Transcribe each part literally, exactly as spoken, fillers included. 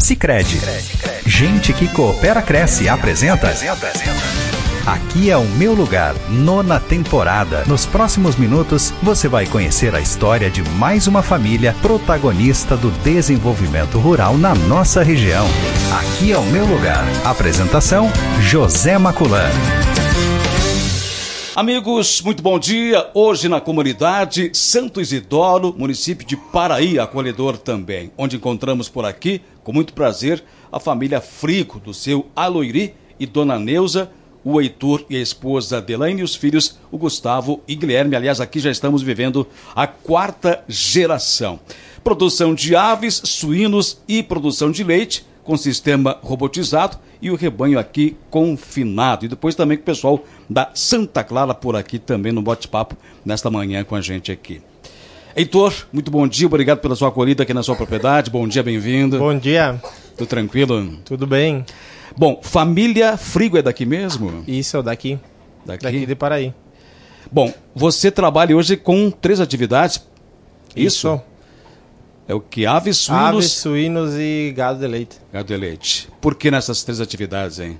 Sicredi. Gente que coopera cresce apresenta. Aqui é o meu lugar, nona temporada. Nos próximos minutos, você vai conhecer a história de mais uma família protagonista do desenvolvimento rural na nossa região. Aqui é o meu lugar. Apresentação, José Maculan. Amigos, muito bom dia. Hoje na comunidade Santo Isidoro, município de Paraí, acolhedor também, onde encontramos por aqui, com muito prazer, a família Frigo, do seu Aloiri e Dona Neuza, o Heitor e a esposa Adelaine e os filhos, o Gustavo e Guilherme. Aliás, aqui já estamos vivendo a quarta geração. Produção de aves, suínos e produção de leite, com sistema robotizado e o rebanho aqui confinado. E depois também com o pessoal da Santa Clara por aqui também no bate-papo nesta manhã com a gente aqui. Heitor, muito bom dia, obrigado pela sua acolhida aqui na sua propriedade. Bom dia, bem-vindo. Bom dia. Tudo tranquilo? Tudo bem. Bom, família Frigo é daqui mesmo? Isso, daqui. Daqui? Daqui de Paraí. Bom, você trabalha hoje com três atividades? Isso? Isso. É o que? Aves, suínos... Aves, suínos e gado de leite. Gado de leite. Por que nessas três atividades, hein?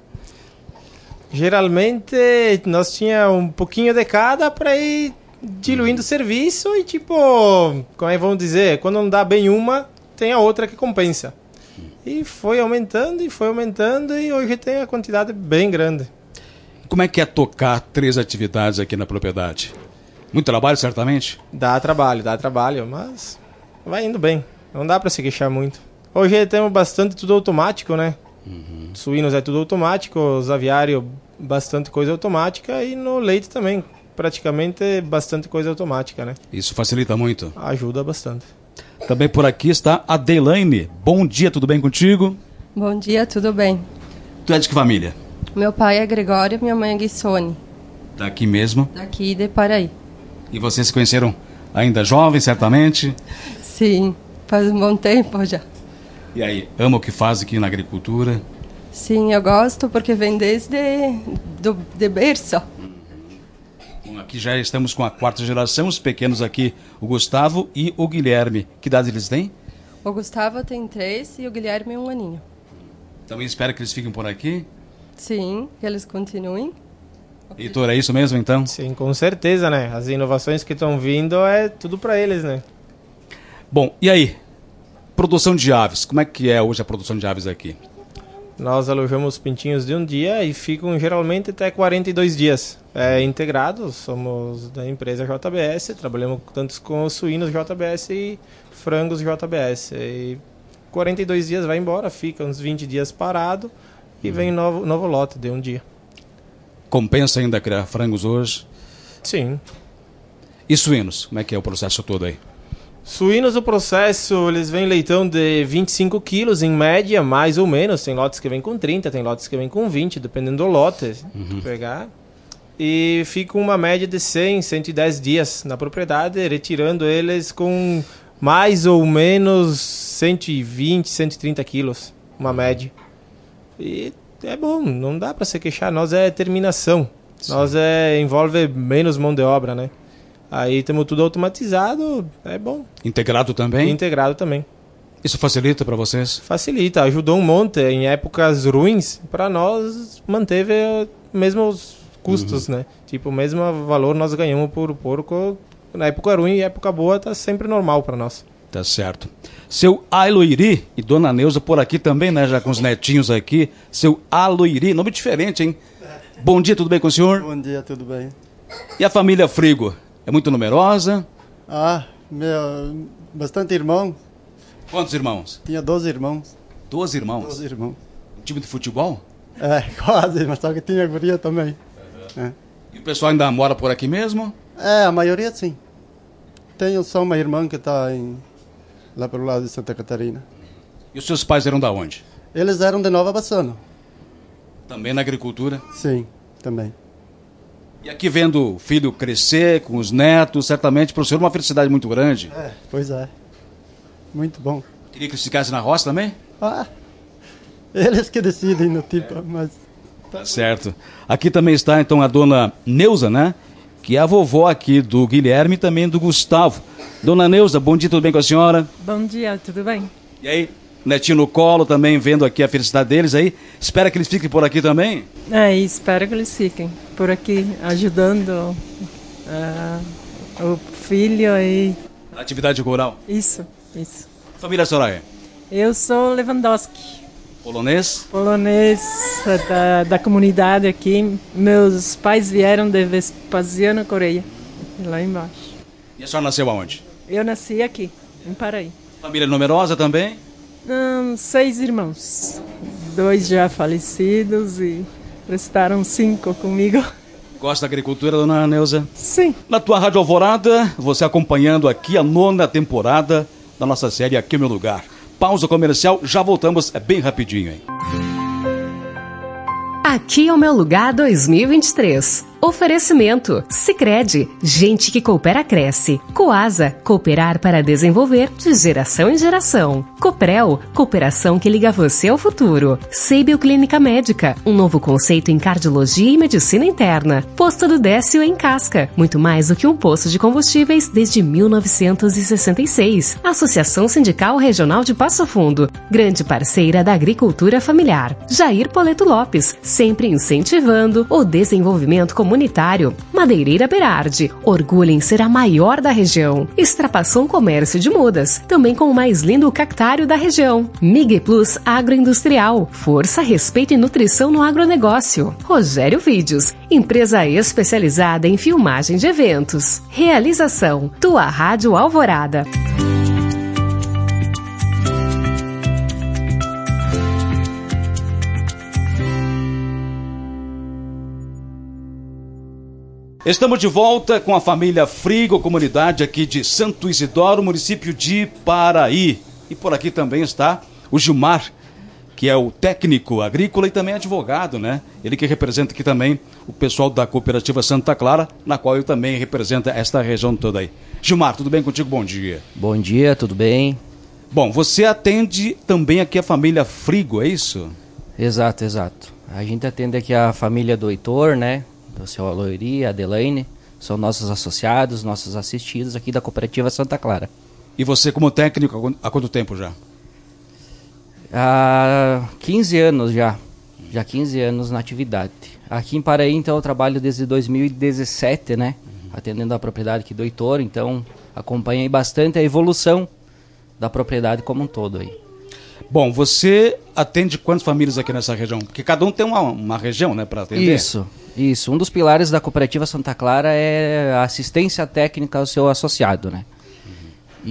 Geralmente, nós tinha um pouquinho de cada para ir diluindo o serviço e, tipo, como é que vamos dizer? Quando não dá bem uma, tem a outra que compensa. E foi aumentando e foi aumentando e hoje tem a quantidade bem grande. Como é que é tocar três atividades aqui na propriedade? Muito trabalho, certamente? Dá trabalho, dá trabalho, mas vai indo bem. Não dá para se queixar muito. Hoje temos bastante tudo automático, né? Uhum. Suínos é tudo automático, os aviários bastante coisa automática e no leite também, praticamente bastante coisa automática, né? Isso facilita muito? Ajuda bastante. Também por aqui está a Adelaine. Bom dia, tudo bem contigo? Bom dia, tudo bem. Tu é de que família? Meu pai é Gregório, minha mãe é Guissone. Daqui mesmo? Daqui de Paraí. E vocês se conheceram ainda jovens, certamente? Sim, faz um bom tempo já. E aí, ama o que faz aqui na agricultura? Sim, eu gosto porque vem desde do, de berço. Bom, aqui já estamos com a quarta geração, os pequenos aqui, o Gustavo e o Guilherme. Que idade eles têm? O Gustavo tem três e o Guilherme um aninho. Também espero que eles fiquem por aqui? Sim, que eles continuem. Heitor, é isso mesmo então? Sim, com certeza, né? As inovações que estão vindo é tudo para eles, né? Bom, e aí? Produção de aves, como é que é hoje a produção de aves aqui? Nós alojamos pintinhos de um dia e ficam geralmente até quarenta e dois dias. É integrados, somos da empresa J B S, trabalhamos tanto com os suínos J B S e frangos J B S. E quarenta e dois dias vai embora, fica uns vinte dias parado e vem novo, novo lote de um dia. Compensa ainda criar frangos hoje? Sim. E suínos, como é que é o processo todo aí? Suínos, o processo, eles vêm leitão de vinte e cinco quilos em média, mais ou menos. Tem lotes que vêm com trinta, tem lotes que vêm com vinte, dependendo do lote. Uhum. Pegar. E fica uma média de cem, cento e dez dias na propriedade, retirando eles com mais ou menos cento e vinte, cento e trinta quilos, uma média. E é bom, não dá para se queixar. Nós é terminação. Sim. Nós é envolve menos mão de obra, né? Aí temos tudo automatizado, é bom. Integrado também? Integrado também. Isso facilita para vocês? Facilita, ajudou um monte. Em épocas ruins, para nós manteve mesmos custos, uhum. né? Tipo, o mesmo valor nós ganhamos por porco. Na época ruim e época boa, tá sempre normal para nós. Tá certo. Seu Aloiri e Dona Neuza por aqui também, né? Já com os netinhos aqui. Seu Aloiri, nome diferente, hein? Bom dia, tudo bem com o senhor? Bom dia, tudo bem. E a família Frigo? É muito numerosa? Ah, meu, bastante irmão. Quantos irmãos? Tinha doze irmãos. Doze irmãos? Doze irmãos. Um time de futebol? É, quase, mas só que tinha guria também. Uhum. É. E o pessoal ainda mora por aqui mesmo? É, a maioria sim. Tenho só uma irmã que está lá pelo lado de Santa Catarina. E os seus pais eram da onde? Eles eram de Nova Bassano. Também na agricultura? Sim, também. E aqui vendo o filho crescer com os netos, certamente para o senhor uma felicidade muito grande. É, pois é. Muito bom. Queria que eles ficassem na roça também? Ah, eles que decidem no tipo, é. mas... Tá certo. Aqui também está então a Dona Neuza, né? Que é a vovó aqui do Guilherme e também do Gustavo. Dona Neuza, bom dia, tudo bem com a senhora? Bom dia, tudo bem? E aí, Netinho no colo também, vendo aqui a felicidade deles aí. Espera que eles fiquem por aqui também? É, espero que eles fiquem por aqui, ajudando uh, o filho e... Atividade rural. Isso, isso. Família Soraya? Eu sou Lewandowski. Polonês? Polonês da, da comunidade aqui. Meus pais vieram de Vespasiano, Coreia, lá embaixo. E a senhora nasceu aonde? Eu nasci aqui, em Paraí. Família numerosa também? Hum, seis irmãos. Dois já falecidos e restaram cinco comigo. Gosta da agricultura, dona Neuza? Sim. Na tua Rádio Alvorada, você acompanhando aqui a nona temporada da nossa série Aqui é o Meu Lugar. Pausa comercial, já voltamos, é bem rapidinho, hein? Aqui é o Meu Lugar dois mil e vinte e três. Oferecimento: Sicredi, gente que coopera cresce. Coasa, cooperar para desenvolver de geração em geração. Coprel, cooperação que liga você ao futuro. Seibel Clínica Médica, um novo conceito em cardiologia e medicina interna. Posto do Décio em Casca, muito mais do que um posto de combustíveis desde mil novecentos e sessenta e seis. Associação Sindical Regional de Passo Fundo, grande parceira da agricultura familiar. Jair Poleto Lopes, sempre incentivando o desenvolvimento comunitário. Madeireira Berardi, orgulho em ser a maior da região. Extrapassão Comércio de Mudas, também com o mais lindo cactário da região. Mig Plus Agroindustrial, força, respeito e nutrição no agronegócio. Rogério Vídeos, empresa especializada em filmagem de eventos. Realização: Tua Rádio Alvorada. Estamos de volta com a família Frigo, comunidade aqui de Santo Isidoro, município de Paraí. E por aqui também está o Gilmar, que é o técnico agrícola e também advogado, né? Ele que representa aqui também o pessoal da Cooperativa Santa Clara, na qual ele também representa esta região toda aí. Gilmar, tudo bem contigo? Bom dia. Bom dia, tudo bem? Bom, você atende também aqui a família Frigo, é isso? Exato, exato. A gente atende aqui a família do Heitor, né? Do seu Aloiri, a Adelaine, são nossos associados, nossos assistidos aqui da Cooperativa Santa Clara. E você como técnico, há quanto tempo já? Há quinze anos já, já quinze anos na atividade. Aqui em Paraí, então, eu trabalho desde dois mil e dezessete, né? Uhum. Atendendo a propriedade aqui do Heitor, então acompanhei bastante a evolução da propriedade como um todo aí. Bom, você atende quantas famílias aqui nessa região? Porque cada um tem uma, uma região, né, para atender. Isso, isso. Um dos pilares da Cooperativa Santa Clara é a assistência técnica ao seu associado, né? Uhum.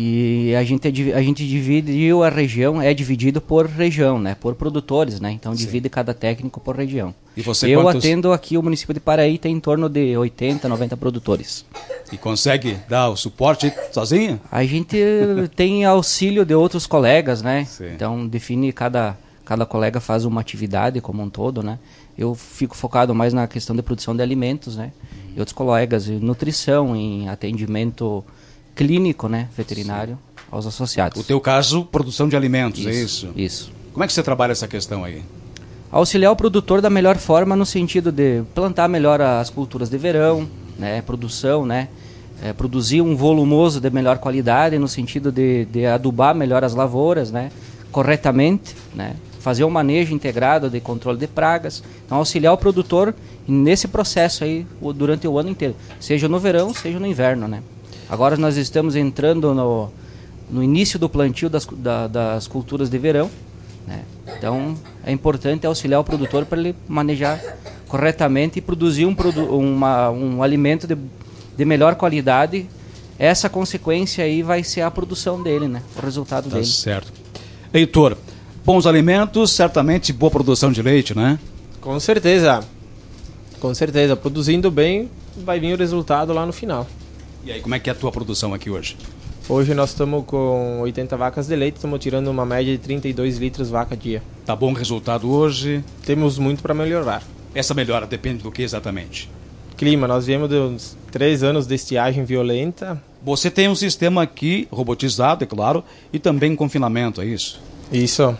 E a gente, a gente dividiu a região, é dividido por região, né? Por produtores, né? Então Sim. divide cada técnico por região. E você Eu quantos... atendo aqui o município de Paraí, tem em torno de oitenta, noventa produtores. E consegue dar o suporte sozinho? A gente tem auxílio de outros colegas, né? Sim. Então define, cada, cada colega faz uma atividade como um todo, né? Eu fico focado mais na questão de produção de alimentos, né? Uhum. E outros colegas em nutrição, em atendimento clínico, né? Veterinário, Sim. aos associados. O teu caso, produção de alimentos, isso, é isso? Isso. Como é que você trabalha essa questão aí? Auxiliar o produtor da melhor forma no sentido de plantar melhor as culturas de verão, né, produção, né, é, produzir um volumoso de melhor qualidade no sentido de, de adubar melhor as lavouras, né, corretamente, né, fazer um manejo integrado de controle de pragas. Então auxiliar o produtor nesse processo aí durante o ano inteiro, seja no verão, seja no inverno, né. Agora nós estamos entrando no, no início do plantio das, da, das culturas de verão, né? Então é importante auxiliar o produtor para ele manejar corretamente e produzir um, produ uma, um alimento de, de melhor qualidade. Essa consequência aí vai ser a produção dele, né? O resultado tá dele. Certo. Heitor, bons alimentos, certamente boa produção de leite, né? Com certeza. Com certeza. Produzindo bem, vai vir o resultado lá no final. E aí, como é que é a tua produção aqui hoje? Hoje nós estamos com oitenta vacas de leite, estamos tirando uma média de trinta e dois litros vaca dia. Tá bom o resultado hoje? Temos muito para melhorar. Essa melhora depende do que exatamente? Clima, nós viemos de uns três anos de estiagem violenta. Você tem um sistema aqui robotizado, é claro, e também confinamento, é isso? Isso,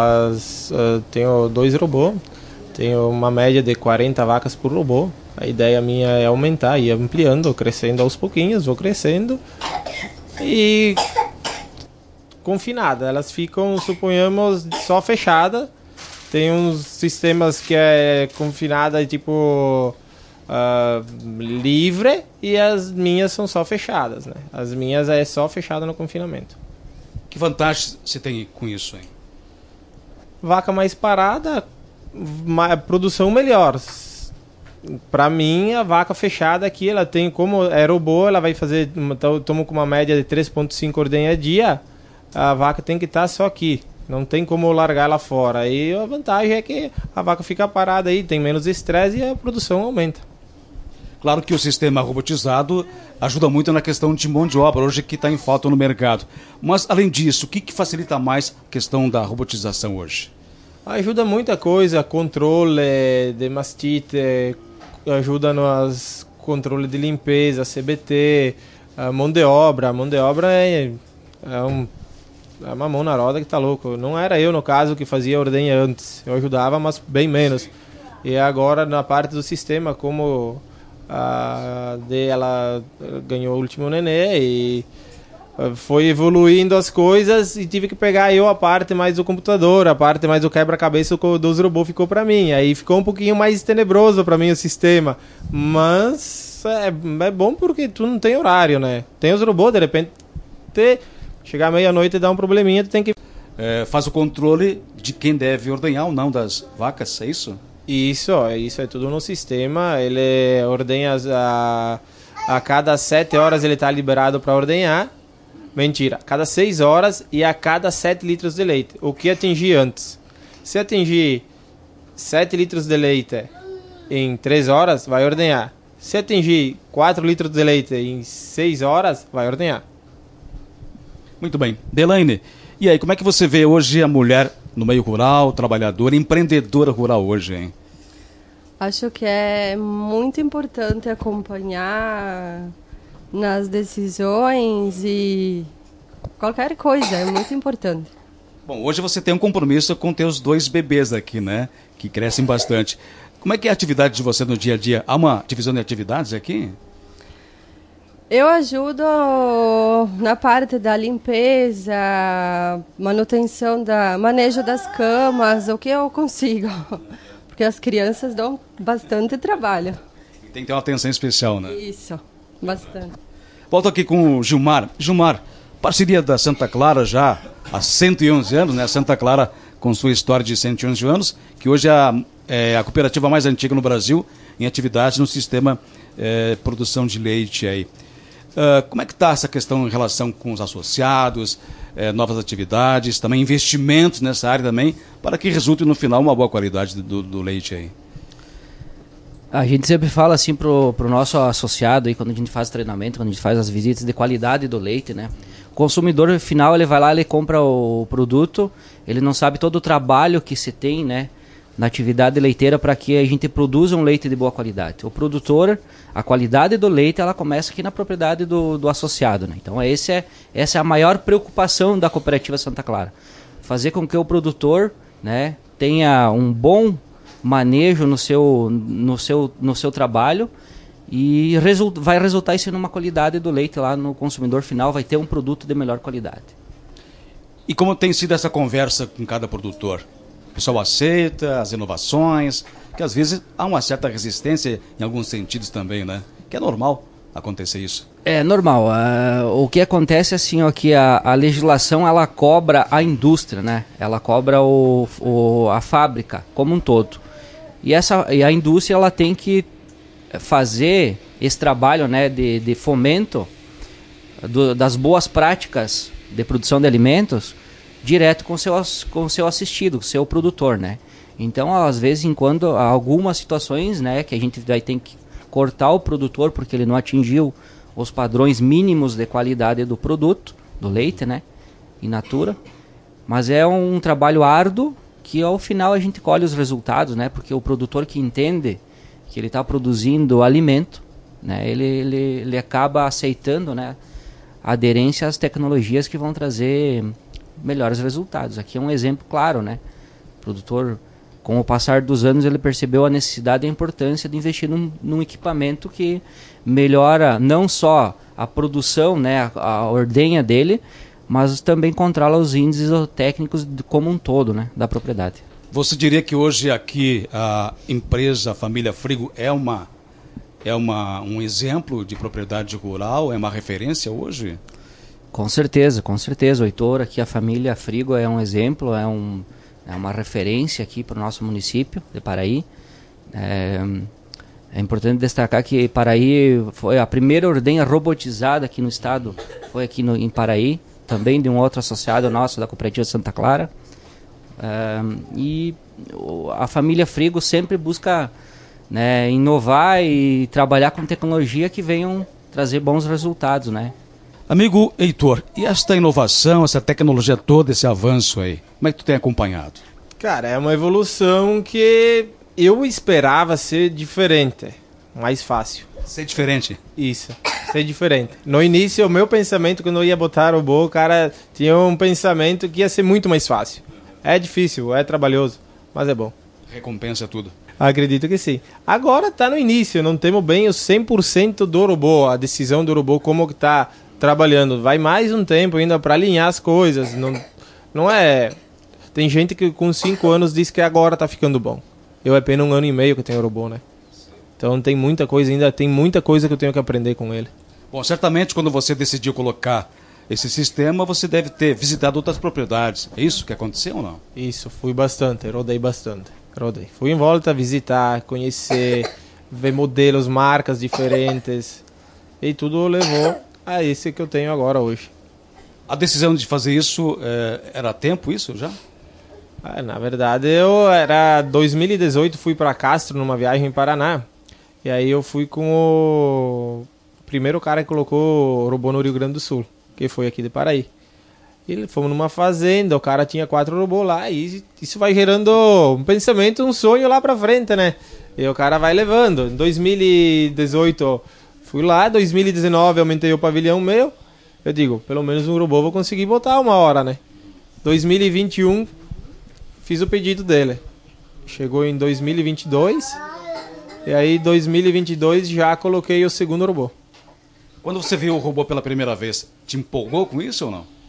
elas uh, tenho dois robôs, tenho uma média de quarenta vacas por robô. A ideia minha é aumentar, ir ampliando, crescendo aos pouquinhos, vou crescendo. E confinadas. Elas ficam, suponhamos, só fechadas. Tem uns sistemas que é confinada, tipo, uh, livre, e as minhas são só fechadas, né? As minhas é só fechada no confinamento. Que vantagem você tem com isso, hein? Vaca mais parada, ma- produção melhor. Para mim, a vaca fechada aqui, ela tem, como é robô, ela vai fazer, toma com uma média de três vírgula cinco ordenha a dia, a vaca tem que estar só aqui. Não tem como largar ela fora. E a vantagem é que a vaca fica parada aí, tem menos estresse e a produção aumenta. Claro que o sistema robotizado ajuda muito na questão de mão de obra, hoje que está em falta no mercado. Mas, além disso, o que, que facilita mais a questão da robotização hoje? Ajuda muita coisa, controle de mastite, ajuda no controle de limpeza, C B T, a mão de obra. A mão de obra é, é, um, é uma mão na roda que tá louco. Não era eu, no caso, que fazia a ordenha antes. Eu ajudava, mas bem menos. E agora, na parte do sistema, como a de ela ganhou o último nenê e foi evoluindo as coisas, e tive que pegar eu a parte mais do computador, a parte mais do quebra-cabeça dos robôs ficou para mim. Aí ficou um pouquinho mais tenebroso para mim o sistema, mas é, é bom porque tu não tem horário, né? Tem os robôs, de repente te, chegar meia-noite e dar um probleminha, tu tem que... É, faz o controle de quem deve ordenhar ou não das vacas, é isso? Isso, isso é tudo no sistema. Ele ordenha a, a cada sete horas ele está liberado para ordenhar. Mentira, a cada seis horas e a cada sete litros de leite. O que atingir antes? Se atingir sete litros de leite em três horas, vai ordenhar. Se atingir quatro litros de leite em seis horas, vai ordenhar. Muito bem. Delaine, e aí, como é que você vê hoje a mulher no meio rural, trabalhadora, empreendedora rural hoje, hein? Acho que é muito importante acompanhar nas decisões e qualquer coisa, é muito importante. Bom, hoje você tem um compromisso com teus dois bebês aqui, né? Que crescem bastante. Como é que é a atividade de você no dia a dia? Há uma divisão de atividades aqui? Eu ajudo na parte da limpeza, manutenção, da manejo das camas, o que eu consigo. Porque as crianças dão bastante trabalho. E tem que ter uma atenção especial, né? Isso, bastante. Volto aqui com o Gilmar. Gilmar, parceria da Santa Clara já há cento e onze anos, né? Santa Clara com sua história de cento e onze anos, que hoje é a, é a cooperativa mais antiga no Brasil em atividade no sistema é, produção de leite aí. Uh, como é que está essa questão em relação com os associados, eh, novas atividades, também investimentos nessa área também, para que resulte no final uma boa qualidade do, do leite aí? A gente sempre fala assim pro, pro nosso associado aí, quando a gente faz treinamento, quando a gente faz as visitas, de qualidade do leite, né? O consumidor final, ele vai lá, ele compra o produto, ele não sabe todo o trabalho que se tem, né, na atividade leiteira para que a gente produza um leite de boa qualidade. O produtor, a qualidade do leite, ela começa aqui na propriedade do, do associado, né? Então esse é, essa é a maior preocupação da Cooperativa Santa Clara. Fazer com que o produtor, né, tenha um bom manejo no seu, no seu, no seu trabalho e result, vai resultar isso numa qualidade do leite lá no consumidor final, vai ter um produto de melhor qualidade. E como tem sido essa conversa com cada produtor? O pessoal aceita as inovações, que às vezes há uma certa resistência em alguns sentidos também, né? Que é normal acontecer isso. É normal. Uh, o que acontece é assim, ó, que a, a legislação ela cobra a indústria, né? Ela cobra o, o, a fábrica como um todo. E, essa, e a indústria ela tem que fazer esse trabalho, né, de, de fomento do, das boas práticas de produção de alimentos direto com seu, com o seu assistido, com o seu produtor, né? Então, às vezes, em quando há algumas situações, né, que a gente vai ter que cortar o produtor porque ele não atingiu os padrões mínimos de qualidade do produto, do leite, né, in natura. Mas é um trabalho árduo que ao final a gente colhe os resultados, né, porque o produtor que entende que ele está produzindo alimento, né, ele, ele, ele acaba aceitando, né, a aderência às tecnologias que vão trazer melhores resultados. Aqui é um exemplo claro, né? O produtor, com o passar dos anos, ele percebeu a necessidade e a importância de investir num, num equipamento que melhora não só a produção, né, a, a ordenha dele, mas também controla os índices técnicos como um todo, né, da propriedade. Você diria que hoje aqui a empresa, a família Frigo, é, uma, é uma, um exemplo de propriedade rural, é uma referência hoje? Com certeza, com certeza, Heitor, aqui a família Frigo é um exemplo, é, um, é uma referência aqui para o nosso município de Paraí. É, é importante destacar que Paraí foi a primeira ordenha robotizada aqui no estado, foi aqui no, em Paraí, também de um outro associado nosso da Cooperativa Santa Clara. É, e a família Frigo sempre busca, né, inovar e trabalhar com tecnologia que venham trazer bons resultados, né? Amigo Heitor, e esta inovação, essa tecnologia toda, esse avanço aí, como é que tu tem acompanhado? Cara, é uma evolução que eu esperava ser diferente, mais fácil. Ser diferente? Isso, ser diferente. No início, o meu pensamento, quando eu ia botar robô, o cara tinha um pensamento que ia ser muito mais fácil. É difícil, é trabalhoso, mas é bom. Recompensa tudo. Acredito que sim. Agora tá no início, não temos bem o cem por cento do robô, a decisão do robô, como que tá trabalhando. Vai mais um tempo ainda para alinhar as coisas. Não, não é... Tem gente que com cinco anos diz que agora tá ficando bom. Eu é apenas um ano e meio que tenho robô, né? Então tem muita coisa ainda, tem muita coisa que eu tenho que aprender com ele. Bom, certamente quando você decidiu colocar esse sistema, você deve ter visitado outras propriedades. É isso que aconteceu ou não? Isso, fui bastante, rodei bastante. Rodei. Fui em volta visitar, conhecer, ver modelos, marcas diferentes. E tudo levou a esse que eu tenho agora hoje. A decisão de fazer isso, é, era tempo isso já? Ah, na verdade, eu era dois mil e dezoito, fui para Castro numa viagem em Paraná. E aí eu fui com o primeiro cara que colocou o robô no Rio Grande do Sul, que foi aqui de Paraí. E fomos numa fazenda, o cara tinha quatro robôs lá, e isso vai gerando um pensamento, um sonho lá pra frente, né? E o cara vai levando. Em dois mil e dezoito fui lá, dois mil e dezenove aumentei o pavilhão meu. Eu digo, pelo menos um robô vou conseguir botar uma hora, né? dois mil e vinte e um fiz o pedido dele. Chegou em dois mil e vinte e dois, e aí dois mil e vinte e dois já coloquei o segundo robô. Quando você viu o robô pela primeira vez, te empolgou com isso ou não?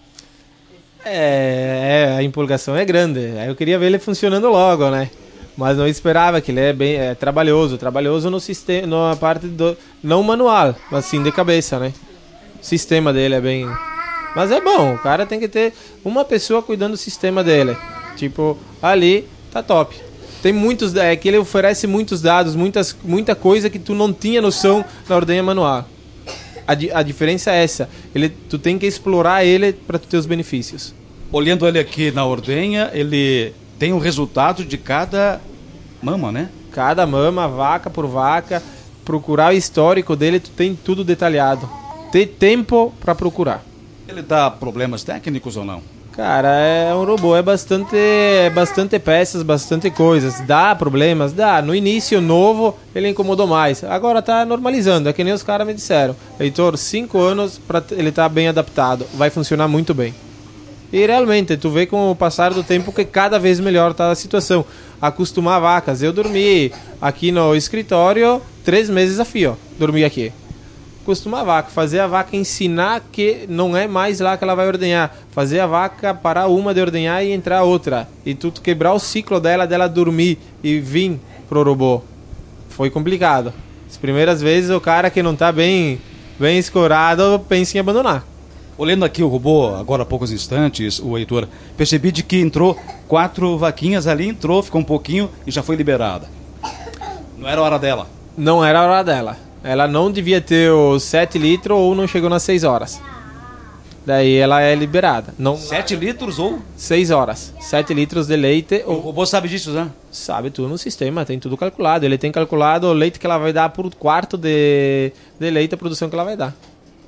É, é, a empolgação é grande. Aí eu queria ver ele funcionando logo, né? Mas não esperava, que ele é bem é, trabalhoso. Trabalhoso no sistema, na parte do... Não manual, mas sim de cabeça, né? O sistema dele é bem... Mas é bom, o cara tem que ter uma pessoa cuidando do sistema dele. Tipo, ali tá top. Tem muitos... É que ele oferece muitos dados, muitas, muita coisa que tu não tinha noção na ordenha manual. A, di a diferença é essa. Ele, tu tem que explorar ele para tu ter os benefícios. Olhando ele aqui na ordenha, ele tem o resultado de cada mama, né? Cada mama, vaca por vaca. Procurar o histórico dele, tu tem tudo detalhado. Ter tempo para procurar. Ele dá problemas técnicos ou não? Cara, é um robô, é bastante, é bastante peças, bastante coisas. Dá problemas? Dá. No início, novo, ele incomodou mais. Agora tá normalizando, é que nem os caras me disseram. Heitor, cinco anos para ele tá bem adaptado. Vai funcionar muito bem. E realmente, tu vê com o passar do tempo que cada vez melhor tá a situação. Acostumar vacas. Eu dormi aqui no escritório três meses a fio. Dormi aqui. Acostumar a vaca, fazer a vaca ensinar que não é mais lá que ela vai ordenhar, fazer a vaca parar uma de ordenhar e entrar outra, e tu quebrar o ciclo dela, dela dormir e vir pro robô. Foi complicado. As primeiras vezes o cara que não tá bem, bem escorado pensa em abandonar. Olhando aqui o robô, agora há poucos instantes, o Heitor, percebi de que entrou quatro vaquinhas ali, entrou, ficou um pouquinho e já foi liberada. Não era a hora dela? Não era a hora dela. Ela não devia ter os sete litros ou não chegou nas seis horas. Daí ela é liberada. Não... sete litros ou? seis horas. sete litros de leite. O robô sabe disso, né? Sabe tudo no sistema, tem tudo calculado. Ele tem calculado o leite que ela vai dar por quarto de, de leite, a produção que ela vai dar.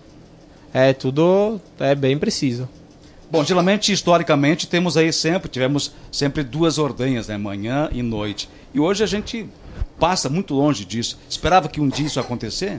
É tudo, é bem preciso. Bom, geralmente, historicamente, temos aí sempre, tivemos sempre duas ordenhas, né? Manhã e noite. E hoje a gente passa muito longe disso. Esperava que um dia isso acontecer?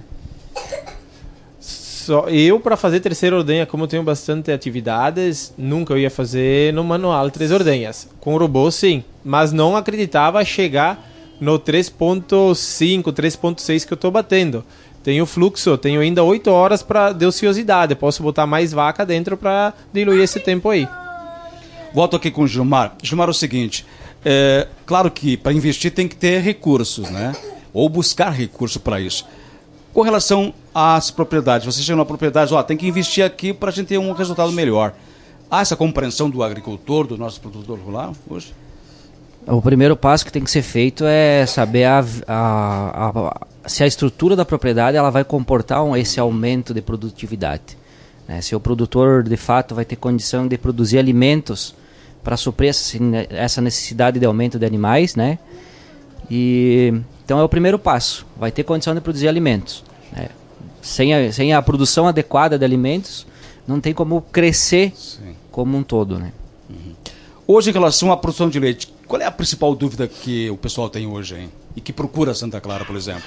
Só eu, para fazer terceira ordenha, como eu tenho bastante atividades, nunca eu ia fazer no manual três ordenhas. Com o robô, sim. Mas não acreditava chegar no três ponto cinco, três ponto seis que eu estou batendo. tenho fluxo, tenho ainda oito horas pra, de ociosidade, posso botar mais vaca dentro para diluir esse tempo aí. Volto aqui com o Gilmar. Gilmar, é o seguinte, é, claro que para investir tem que ter recursos, né? Ou buscar recurso para isso. Com relação às propriedades, você chega numa propriedade, ó, tem que investir aqui para a gente ter um resultado melhor. Há essa compreensão do agricultor, do nosso produtor rural hoje? O primeiro passo que tem que ser feito é saber a, a, a, se a estrutura da propriedade ela vai comportar um, esse aumento de produtividade. Né? Se o produtor, de fato, vai ter condição de produzir alimentos para suprir essa, essa necessidade de aumento de animais, né? E, então é o primeiro passo, vai ter condição de produzir alimentos. Né? Sem, a, sem a produção adequada de alimentos, não tem como crescer Sim. como um todo. Né? Uhum. Hoje, em relação à produção de leite, qual é a principal dúvida que o pessoal tem hoje, hein? E que procura Santa Clara, por exemplo?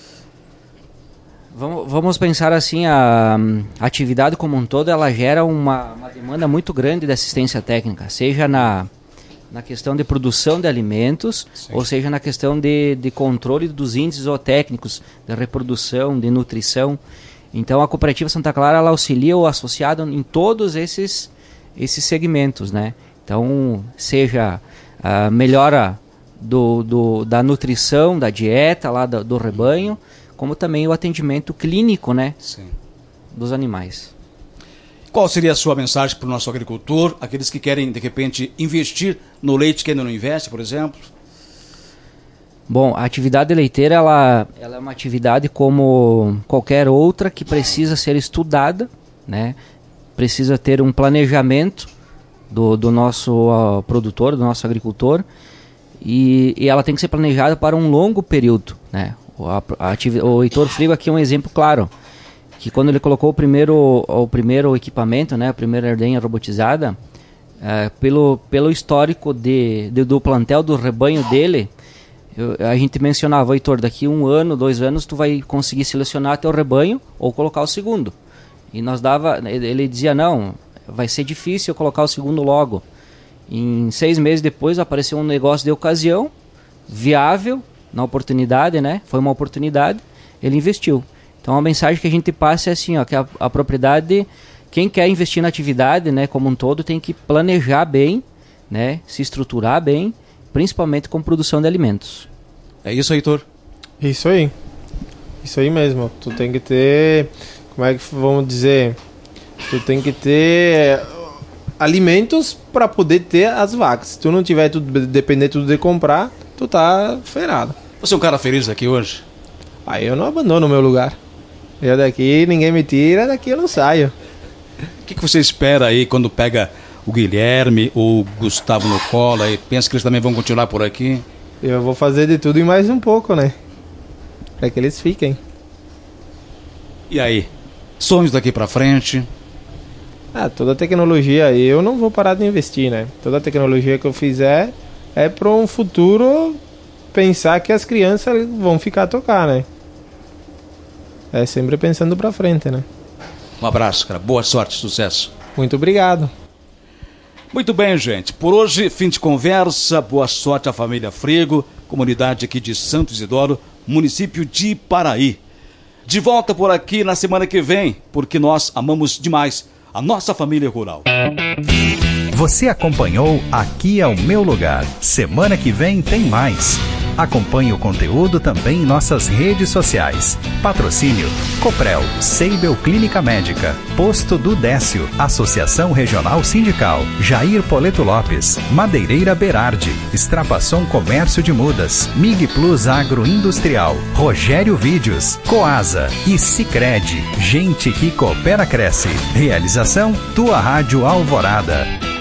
Vamos, vamos pensar assim, a, a atividade como um todo, ela gera uma, uma demanda muito grande de assistência técnica, seja na, na questão de produção de alimentos, Sim. ou seja na questão de, de controle dos índices zootécnicos, de reprodução, de nutrição. Então a Cooperativa Santa Clara, ela auxilia o associado em todos esses, esses segmentos, né? Então, seja a melhora do, do, da nutrição, da dieta lá do, do rebanho, como também o atendimento clínico, né, Sim. dos animais. Qual seria a sua mensagem para o nosso agricultor, aqueles que querem, de repente, investir no leite que ainda não investe, por exemplo? Bom, a atividade leiteira, ela, ela é uma atividade como qualquer outra que precisa ser estudada, né? Precisa ter um planejamento do, do nosso uh, produtor, do nosso agricultor, e, e ela tem que ser planejada para um longo período, né? A, a, o Heitor Frigo aqui é um exemplo claro, que quando ele colocou o primeiro, o primeiro equipamento, né, a primeira ordenha robotizada, é, pelo, pelo histórico de, de, do plantel, do rebanho dele, eu, a gente mencionava, Heitor, daqui um ano, dois anos, tu vai conseguir selecionar teu rebanho ou colocar o segundo. E nós dava, ele dizia, não, vai ser difícil eu colocar o segundo logo. Em seis meses depois apareceu um negócio de ocasião, viável, na oportunidade, né? Foi uma oportunidade, ele investiu. Então a mensagem que a gente passa é assim, ó, que a, a propriedade, quem quer investir na atividade, né, como um todo, tem que planejar bem, né, se estruturar bem, principalmente com produção de alimentos. É isso, Heitor? Isso aí. Isso aí mesmo. Tu tem que ter, como é que vamos dizer, tu tem que ter alimentos para poder ter as vacas. Se tu não tiver tudo, depender tudo de comprar, tu tá ferrado. Você é um cara feliz aqui hoje? Aí eu não abandono o meu lugar. Eu daqui, ninguém me tira, daqui eu não saio. O que, que você espera aí quando pega o Guilherme ou o Gustavo no colo e pensa que eles também vão continuar por aqui? Eu vou fazer de tudo e mais um pouco, né? Pra que eles fiquem. E aí? Sonhos daqui pra frente? Ah, toda a tecnologia, eu não vou parar de investir, né? Toda a tecnologia que eu fizer é para um futuro pensar que as crianças vão ficar a tocar, né? É sempre pensando pra frente, né? Um abraço, cara. Boa sorte, sucesso. Muito obrigado. Muito bem, gente. Por hoje, fim de conversa. Boa sorte à família Frigo, comunidade aqui de Santo Isidoro, município de Paraí. De volta por aqui na semana que vem, porque nós amamos demais a nossa família rural. Você acompanhou Aqui é o Meu Lugar. Semana que vem tem mais. Acompanhe o conteúdo também em nossas redes sociais. Patrocínio Coprel, Seibel Clínica Médica, Posto do Décio, Associação Regional Sindical, Jair Poleto Lopes, Madeireira Berardi, Extrapação Comércio de Mudas, Mig Plus Agroindustrial, Rogério Vídeos, Coasa e Sicredi. Gente que coopera cresce. Realização Tua Rádio Alvorada.